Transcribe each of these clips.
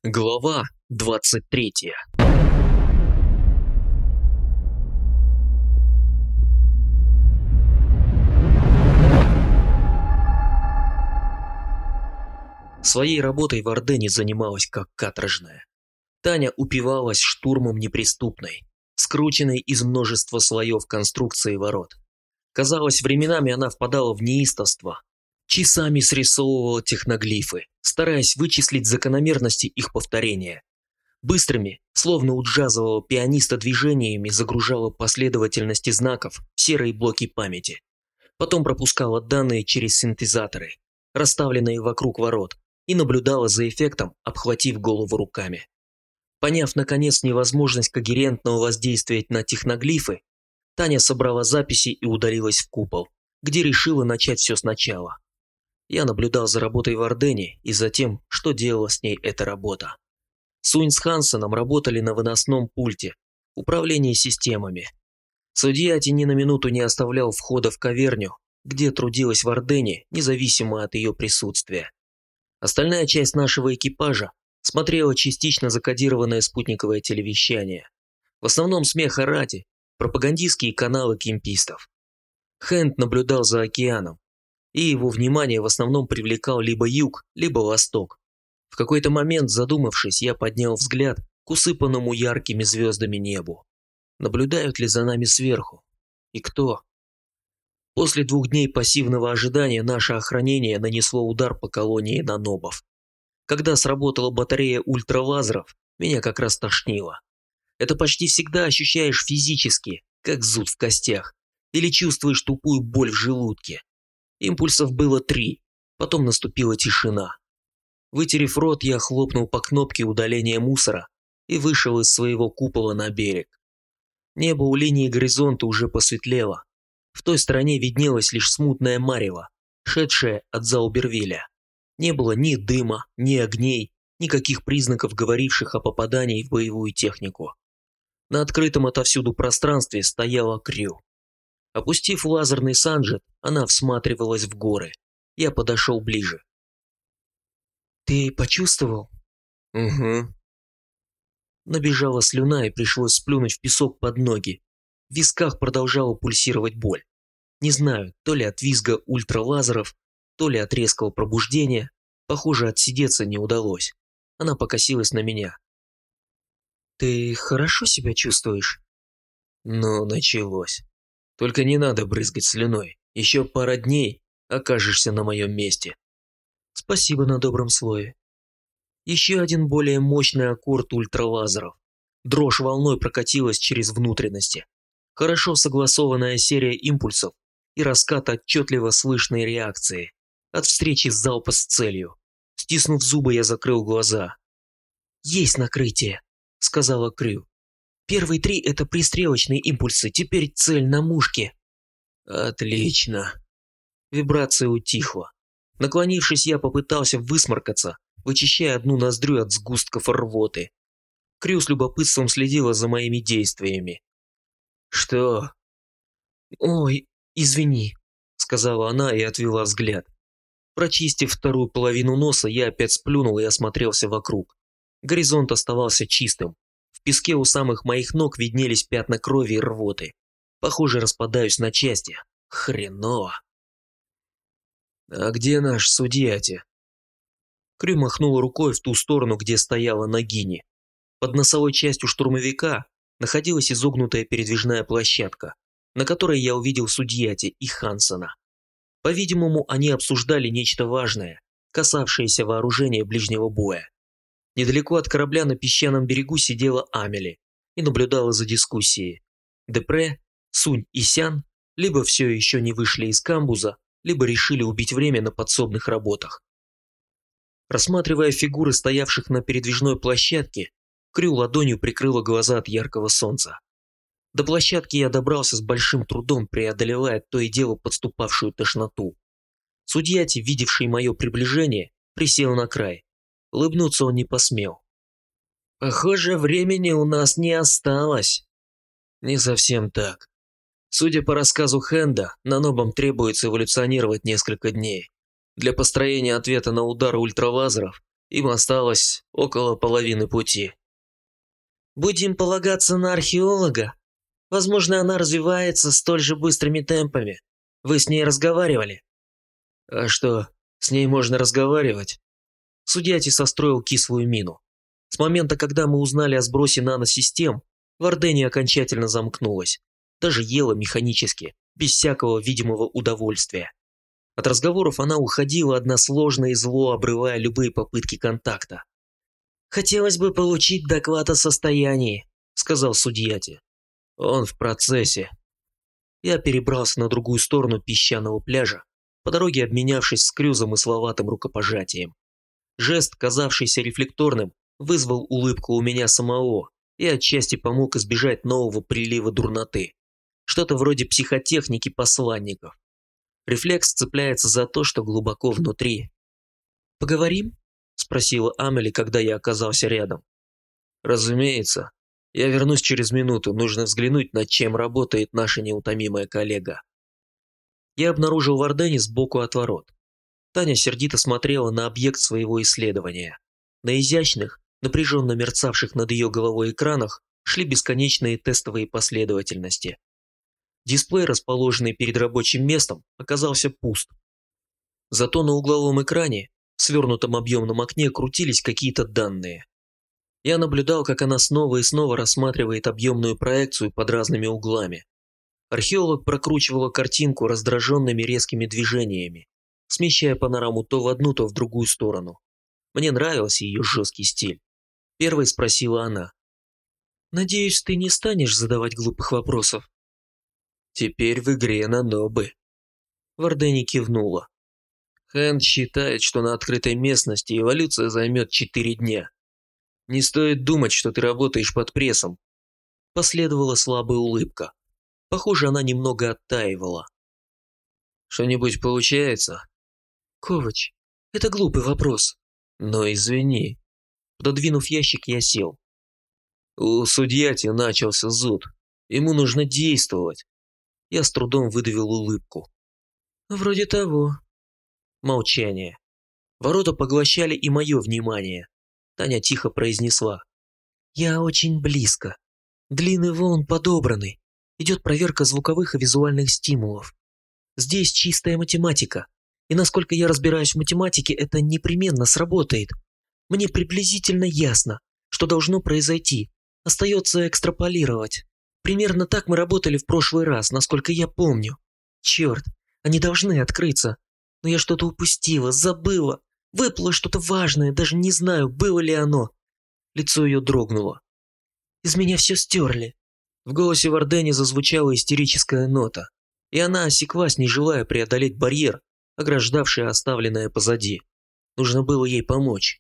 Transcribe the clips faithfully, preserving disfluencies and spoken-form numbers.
Глава двадцать третья. Своей работой в Ордене занималась как каторжная. Таня упивалась штурмом неприступной, скрученной из множества слоев конструкции ворот. Казалось, временами она впадала в неистовство, часами срисовывала техноглифы, стараясь вычислить закономерности их повторения. Быстрыми, словно у джазового пианиста движениями, загружала последовательности знаков в серые блоки памяти. Потом пропускала данные через синтезаторы, расставленные вокруг ворот, и наблюдала за эффектом, обхватив голову руками. Поняв, наконец, невозможность когерентного воздействия на техноглифы, Таня собрала записи и удалилась в купол, где решила начать все сначала. Я наблюдал за работой в Ордене и за тем, что делала с ней эта работа. Сунь с Хансеном работали на выносном пульте, управлении системами. Судья ни на минуту не оставлял входа в каверню, где трудилась в Ордене, независимо от ее присутствия. Остальная часть нашего экипажа смотрела частично закодированное спутниковое телевещание. В основном смеха ради, пропагандистские каналы кемпистов. Хэнд наблюдал за океаном, и его внимание в основном привлекал либо юг, либо восток. В какой-то момент, задумавшись, я поднял взгляд к усыпанному яркими звездами небу. Наблюдают ли за нами сверху? И кто? После двух дней пассивного ожидания наше охранение нанесло удар по колонии нанобов. Когда сработала батарея ультралазеров, меня как раз тошнило. Это почти всегда ощущаешь физически, как зуд в костях, или чувствуешь тупую боль в желудке. Импульсов было три, потом наступила тишина. Вытерев рот, я хлопнул по кнопке удаления мусора и вышел из своего купола на берег. Небо у линии горизонта уже посветлело. В той стороне виднелась лишь смутная марево, шедшая от Заубервилля. Не было ни дыма, ни огней, никаких признаков, говоривших о попадании в боевую технику. На открытом отовсюду пространстве стояла Крю. Опустив лазерный санджет, она всматривалась в горы. Я подошел ближе. «Ты почувствовал?» «Угу». Набежала слюна и пришлось сплюнуть в песок под ноги. В висках продолжала пульсировать боль. Не знаю, то ли от визга ультралазеров, то ли от резкого пробуждения. Похоже, отсидеться не удалось. Она покосилась на меня. «Ты хорошо себя чувствуешь?» «Ну, началось. Только не надо брызгать слюной. Еще пара дней, окажешься на моем месте». «Спасибо на добром слове». Еще один более мощный аккорд ультралазеров. Дрожь волной прокатилась через внутренности. Хорошо согласованная серия импульсов и раскат отчетливо слышной реакции. От встречи залпа с целью. Стиснув зубы, я закрыл глаза. «Есть накрытие», — сказала Крю. «Первые три — это пристрелочные импульсы, теперь цель на мушке». «Отлично». Вибрация утихла. Наклонившись, я попытался высморкаться, вычищая одну ноздрю от сгустков рвоты. Крю с любопытством следила за моими действиями. «Что?» «Ой, извини», — сказала она и отвела взгляд. Прочистив вторую половину носа, я опять сплюнул и осмотрелся вокруг. Горизонт оставался чистым. В песке у самых моих ног виднелись пятна крови и рвоты. Похоже, распадаюсь на части. Хреново. «А где наш судья-те?» Крю махнула рукой в ту сторону, где стояла Нагини. Под носовой частью штурмовика находилась изогнутая передвижная площадка, на которой я увидел судьяти и Хансена. По-видимому, они обсуждали нечто важное, касавшееся вооружения ближнего боя. Недалеко от корабля на песчаном берегу сидела Амели и наблюдала за дискуссией. Депре, Сунь и Сян либо все еще не вышли из камбуза, либо решили убить время на подсобных работах. Рассматривая фигуры стоявших на передвижной площадке, Крю ладонью прикрыла глаза от яркого солнца. До площадки я добрался с большим трудом, преодолевая то и дело подступавшую тошноту. Судьяти, видевший мое приближение, присел на край. Улыбнуться он не посмел. «Похоже, времени у нас не осталось». «Не совсем так. Судя по рассказу Хэнда, нанобам требуется эволюционировать несколько дней. Для построения ответа на удар ультравазеров Им осталось около половины пути. Будем полагаться на археолога. Возможно, она развивается столь же быстрыми темпами. Вы с ней разговаривали? А что, с ней можно разговаривать? Судьяти состроил кислую мину. С момента, когда мы узнали о сбросе наносистем, Вардени окончательно замкнулась. Даже ела механически, без всякого видимого удовольствия. От разговоров она уходила односложно и зло, обрывая любые попытки контакта. «Хотелось бы получить доклад о состоянии», — сказал судьяти. «Он в процессе». Я перебрался на другую сторону песчаного пляжа, по дороге обменявшись с Крюзом и словатым рукопожатием. Жест, казавшийся рефлекторным, вызвал улыбку у меня самого и отчасти помог избежать нового прилива дурноты. Что-то вроде психотехники посланников. Рефлекс цепляется за то, что глубоко внутри. «Поговорим?» – спросила Амели, когда я оказался рядом. «Разумеется. Я вернусь через минуту, нужно взглянуть, над чем работает наша неутомимая коллега». Я обнаружил Вардени сбоку от ворот. Таня сердито смотрела на объект своего исследования. На изящных, напряженно мерцавших над ее головой экранах шли бесконечные тестовые последовательности. Дисплей, расположенный перед рабочим местом, оказался пуст. Зато на угловом экране, в свернутом объемном окне, крутились какие-то данные. Я наблюдал, как она снова и снова рассматривает объемную проекцию под разными углами. Археолог прокручивала картинку раздраженными резкими движениями, смещая панораму то в одну, то в другую сторону. Мне нравился ее жесткий стиль. Первой спросила она. «Надеюсь, ты не станешь задавать глупых вопросов?» «Теперь в игре на нобы». Вардени кивнула. Хэнд считает, что на открытой местности эволюция займет четыре дня. Не стоит думать, что ты работаешь под прессом. Последовала слабая улыбка. Похоже, она немного оттаивала. Что-нибудь получается? Ковач, это глупый вопрос. Но извини. Пододвинув ящик, я сел. У судьяти начался зуд. Ему нужно действовать. Я с трудом выдавил улыбку. Вроде того. Молчание. Ворота поглощали и мое внимание. Таня тихо произнесла. Я очень близко. Длинный волн подобраны. Идет проверка звуковых и визуальных стимулов. Здесь чистая математика. И насколько я разбираюсь в математике, это непременно сработает. Мне приблизительно ясно, что должно произойти. Остается экстраполировать. Примерно так мы работали в прошлый раз, насколько я помню. Черт, они должны открыться. Но я что-то упустила, забыла. Выплыло что-то важное, даже не знаю, было ли оно. Лицо ее дрогнуло. Из меня все стерли. В голосе Вардени зазвучала истерическая нота, и она осеклась, не желая преодолеть барьер, ограждавший оставленное позади. Нужно было ей помочь.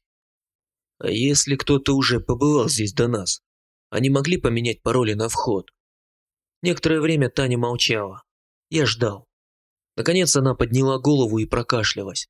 А если кто-то уже побывал здесь до нас? Они могли поменять пароли на вход? Некоторое время Таня молчала. Я ждал. Наконец она подняла голову и прокашлялась.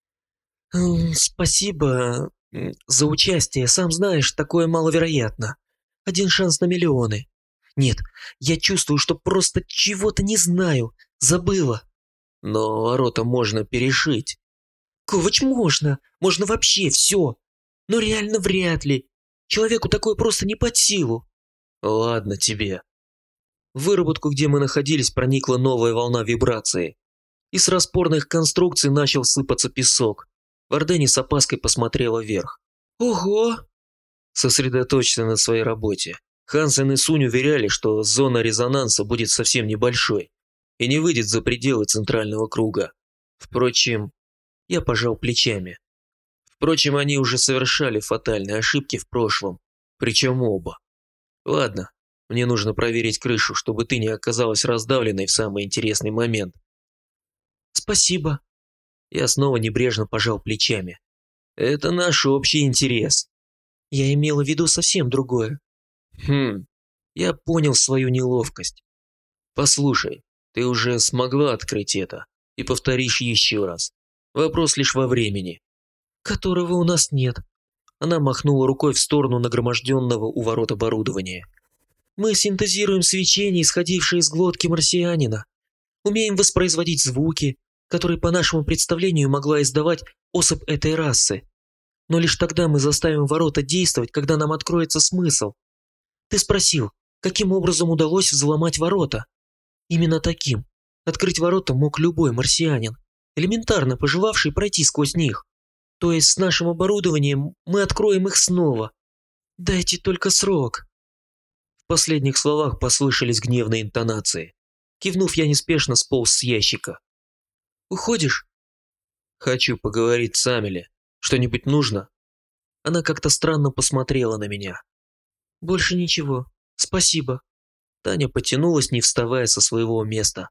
«Спасибо за участие. Сам знаешь, такое маловероятно. Один шанс на миллионы. Нет, я чувствую, что просто чего-то не знаю. Забыла». «Но ворота можно перешить». «Ковач, можно. Можно вообще все. Но реально вряд ли. Человеку такое просто не под силу». «Ладно тебе». В выработку, где мы находились, проникла новая волна вибрации. И с распорных конструкций начал сыпаться песок. Вардени с опаской посмотрела вверх. «Ого!» Сосредоточься на своей работе. Хансен и Сунь уверяли, что зона резонанса будет совсем небольшой и не выйдет за пределы центрального круга. Впрочем, я пожал плечами. Впрочем, они уже совершали фатальные ошибки в прошлом, причем оба. Ладно, мне нужно проверить крышу, чтобы ты не оказалась раздавленной в самый интересный момент. «Спасибо». Я снова небрежно пожал плечами. Это наш общий интерес. Я имела в виду совсем другое. Хм, я понял свою неловкость. Послушай, ты уже смогла открыть это и повторишь еще раз. Вопрос лишь во времени. Которого у нас нет. Она махнула рукой в сторону нагроможденного у ворот оборудования. Мы синтезируем свечение, исходившее из глотки марсианина. Умеем воспроизводить звуки, которые, по нашему представлению, могла издавать особь этой расы. Но лишь тогда мы заставим ворота действовать, когда нам откроется смысл. Ты спросил, каким образом удалось взломать ворота? Именно таким. Открыть ворота мог любой марсианин, элементарно пожелавший пройти сквозь них. То есть с нашим оборудованием мы откроем их снова. Дайте только срок. В последних словах послышались гневные интонации. Кивнув, я неспешно сполз с ящика. Уходишь? Хочу поговорить с Амели. Что-нибудь нужно? Она как-то странно посмотрела на меня. Больше ничего. Спасибо. Таня потянулась, не вставая со своего места.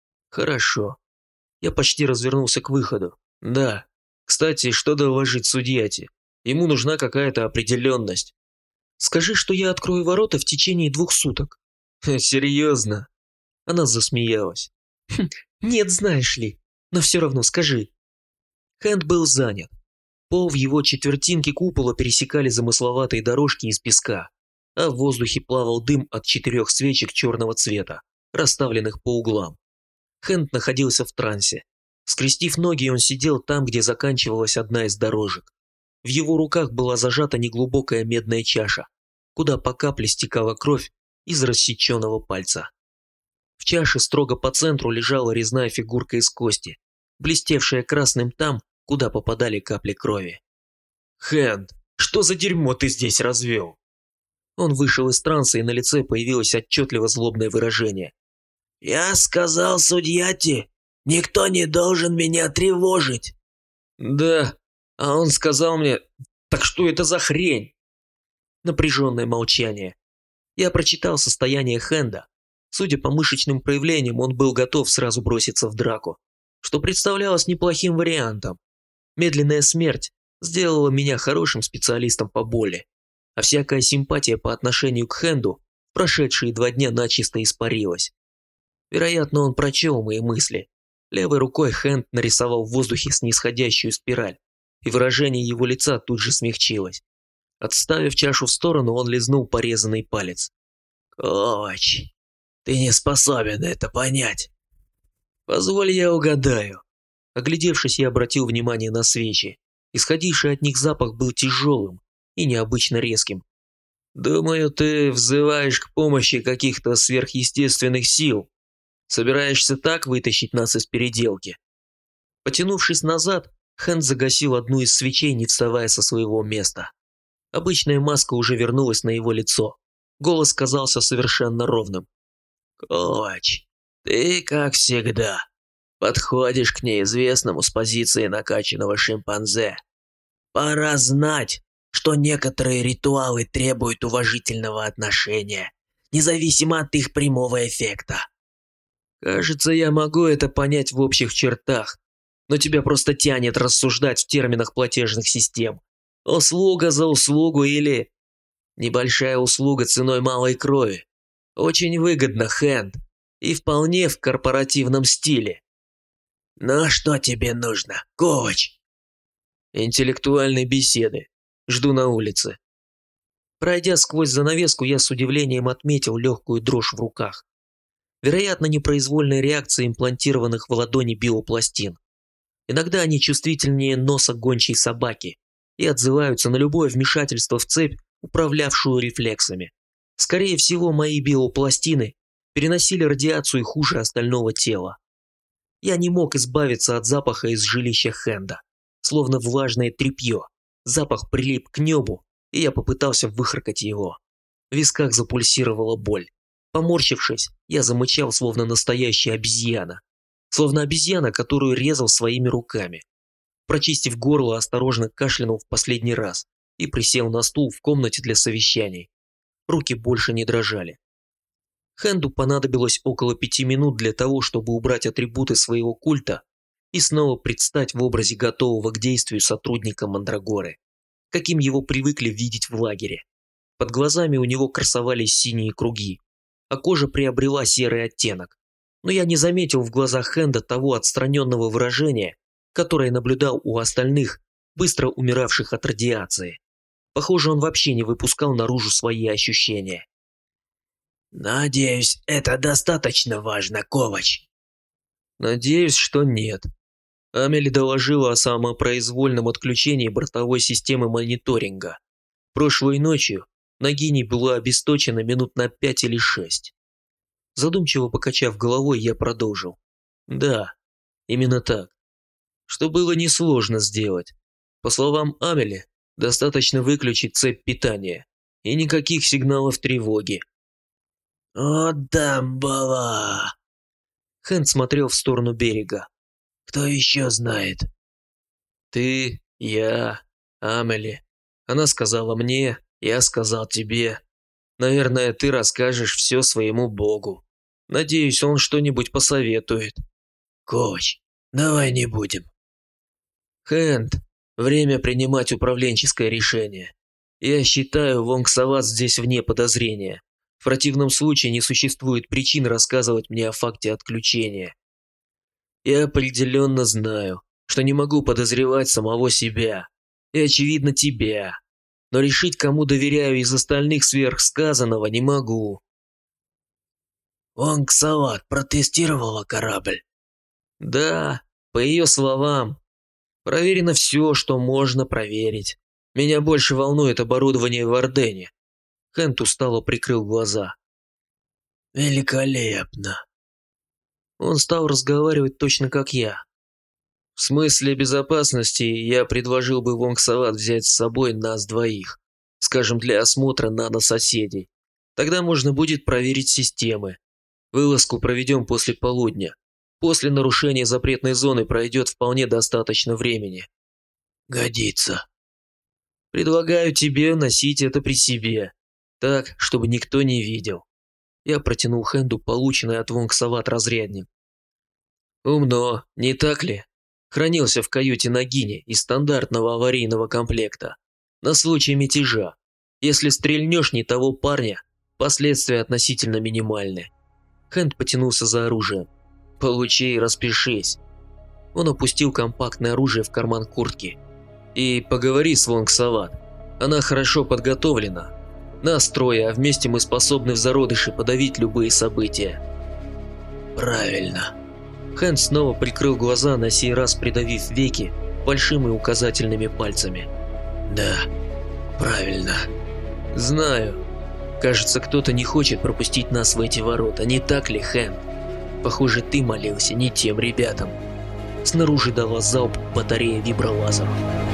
Хорошо. Я почти развернулся к выходу. Да. Кстати, что доложить судьяте? Ему нужна какая-то определенность. Скажи, что я открою ворота в течение двух суток. Серьезно? Она засмеялась. Хм, нет, знаешь ли. Но все равно скажи. Хэнд был занят. Пол в его четвертинке купола пересекали замысловатые дорожки из песка, а в воздухе плавал дым от четырех свечек черного цвета, расставленных по углам. Хэнд находился в трансе. Скрестив ноги, он сидел там, где заканчивалась одна из дорожек. В его руках была зажата неглубокая медная чаша, куда по капле стекала кровь из рассеченного пальца. В чаше строго по центру лежала резная фигурка из кости, блестевшая красным там, куда попадали капли крови. «Хэнд, что за дерьмо ты здесь развел?» Он вышел из транса, и на лице появилось отчетливо злобное выражение. «Я сказал судьяте, никто не должен меня тревожить». «Да, а он сказал мне, так что это за хрень?» Напряженное молчание. Я прочитал состояние Хэнда. Судя по мышечным проявлениям, он был готов сразу броситься в драку, что представлялось неплохим вариантом. Медленная смерть сделала меня хорошим специалистом по боли, а всякая симпатия по отношению к Хэнду в прошедшие два дня начисто испарилась. Вероятно, он прочел мои мысли. Левой рукой Хэнд нарисовал в воздухе снисходящую спираль, и выражение его лица тут же смягчилось. Отставив чашу в сторону, он лизнул порезанный палец. «Ковач, ты не способен это понять». «Позволь я угадаю». Оглядевшись, я обратил внимание на свечи. Исходивший от них запах был тяжелым и необычно резким. «Думаю, ты взываешь к помощи каких-то сверхъестественных сил. Собираешься так вытащить нас из переделки?» Потянувшись назад, Хэнд загасил одну из свечей, не вставая со своего места. Обычная маска уже вернулась на его лицо. Голос казался совершенно ровным. «Ковач, ты, как всегда, подходишь к неизвестному с позиции накачанного шимпанзе. Пора знать, что некоторые ритуалы требуют уважительного отношения, независимо от их прямого эффекта». «Кажется, я могу это понять в общих чертах, но тебя просто тянет рассуждать в терминах платежных систем. Услуга за услугу или... Небольшая услуга ценой малой крови. Очень выгодно, Хэнд, и вполне в корпоративном стиле». «Ну что тебе нужно, Ковач?» «Интеллектуальной беседы. Жду на улице». Пройдя сквозь занавеску, я с удивлением отметил легкую дрожь в руках. Вероятно, непроизвольная реакция имплантированных в ладони биопластин. Иногда они чувствительнее носа гончей собаки и отзываются на любое вмешательство в цепь, управлявшую рефлексами. Скорее всего, мои биопластины переносили радиацию хуже остального тела. Я не мог избавиться от запаха из жилища Хэнда, словно влажное тряпье. Запах прилип к небу, и я попытался выхаркать его. В висках запульсировала боль. Поморщившись, я замычал, словно настоящая обезьяна. Словно обезьяна, которую резал своими руками. Прочистив горло, осторожно кашлянул в последний раз и присел на стул в комнате для совещаний. Руки больше не дрожали. Хэнду понадобилось около пяти минут для того, чтобы убрать атрибуты своего культа и снова предстать в образе готового к действию сотрудника Мандрагоры, каким его привыкли видеть в лагере. Под глазами у него красовались синие круги, а кожа приобрела серый оттенок. Но я не заметил в глазах Хэнда того отстраненного выражения, которое наблюдал у остальных, быстро умиравших от радиации. Похоже, он вообще не выпускал наружу свои ощущения. «Надеюсь, это достаточно важно, Ковач». «Надеюсь, что нет. Амели доложила о самопроизвольном отключении бортовой системы мониторинга. Прошлой ночью Нагини была обесточена минут на пять или шесть. Задумчиво покачав головой, я продолжил. Да, именно так. Что было несложно сделать. По словам Амели, достаточно выключить цепь питания. И никаких сигналов тревоги. «О, дамбала!» Хэн смотрел в сторону берега. «Кто еще знает?» «Ты, я, Амели. Она сказала мне, я сказал тебе. Наверное, ты расскажешь все своему богу. Надеюсь, он что-нибудь посоветует». «Коч, давай не будем». «Хэнд, время принимать управленческое решение. Я считаю, Вонгсават здесь вне подозрения. В противном случае не существует причин рассказывать мне о факте отключения. Я определенно знаю, что не могу подозревать самого себя и, очевидно, тебя, но решить, кому доверяю из остальных сверхсказанного, не могу». «Вонгсават протестировала корабль?» «Да, по ее словам, проверено все, что можно проверить. Меня больше волнует оборудование в Ордене». Хэнд устало прикрыл глаза. «Великолепно». Он стал разговаривать точно как я. В смысле безопасности я предложил бы Вонгсават взять с собой нас двоих, скажем, для осмотра нанососедей. Тогда можно будет проверить системы. Вылазку проведем после полудня. После нарушения запретной зоны пройдет вполне достаточно времени. «Годится». Предлагаю тебе носить это при себе, так, чтобы никто не видел. Я протянул Хэнду полученный от Вонгсават разрядник. Умно, не так ли? Хранился в каюте Нагини из стандартного аварийного комплекта. На случай мятежа. Если стрельнешь не того парня, последствия относительно минимальны. Хэнд потянулся за оружием. Получи и распишись. Он опустил компактное оружие в карман куртки. И поговори с Вонгсават. Она хорошо подготовлена. Нас трое, а вместе мы способны в зародыше подавить любые события. «Правильно». Хэнд снова прикрыл глаза, на сей раз придавив веки большим и указательными пальцами. «Да, правильно». «Знаю. Кажется, кто-то не хочет пропустить нас в эти ворота, не так ли, Хэнд? Похоже, ты молился не тем ребятам». Снаружи дала залп батарея вибролазеров.